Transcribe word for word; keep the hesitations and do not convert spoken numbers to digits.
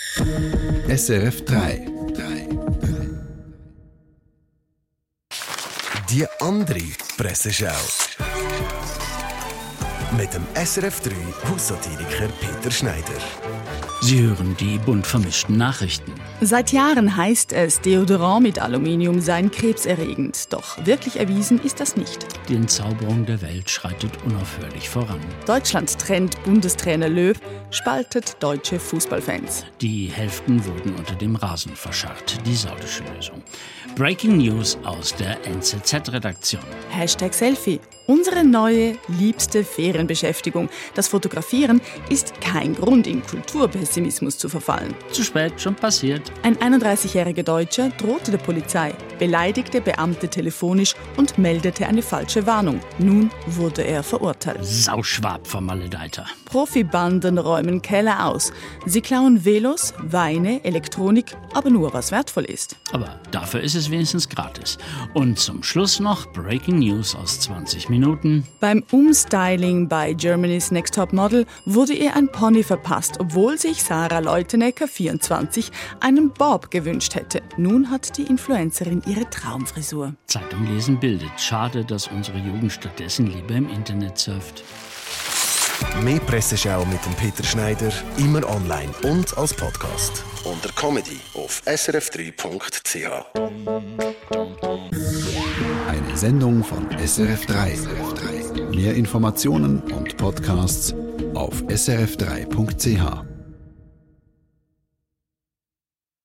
S R F drei. Die andere Presseschau. Mit dem S R F drei Haussatiriker Peter Schneider. Sie hören die bunt vermischten Nachrichten. Seit Jahren heißt es, Deodorant mit Aluminium sei krebserregend. Doch wirklich erwiesen ist das nicht. Die Entzauberung der Welt schreitet unaufhörlich voran. Deutschland trennt Bundestrainer Löw, spaltet deutsche Fußballfans. Die Hälften wurden unter dem Rasen verscharrt. Die saudische Lösung. Breaking News aus der N Z Z-Redaktion. Hashtag Selfie. Unsere neue, liebste Ferienbeschäftigung. Das Fotografieren ist kein Grund, in Kulturpessimismus zu verfallen. Zu spät, schon passiert. Ein einunddreißigjähriger Deutscher drohte der Polizei, beleidigte Beamte telefonisch und meldete eine falsche Warnung. Nun wurde er verurteilt. Sauschwab Vermaledeiter. Profibanden räumen Keller aus. Sie klauen Velos, Weine, Elektronik, aber nur was wertvoll ist. Aber dafür ist es wenigstens gratis. Und zum Schluss noch Breaking News aus zwanzig Minuten. Beim Umstyling bei Germany's Next Top Model wurde ihr ein Pony verpasst, obwohl sich Sarah Leutenecker, vierundzwanzig, einen Bob gewünscht hätte. Nun hat die Influencerin ihre Traumfrisur. Zeitung lesen bildet. Schade, dass unsere Jugend stattdessen lieber im Internet surft. Mehr Presseschau mit dem Peter Schneider, immer online und als Podcast. Unter Comedy auf s r f drei punkt c h. Eine Sendung von S R F drei. Mehr Informationen und Podcasts auf s r f drei punkt c h.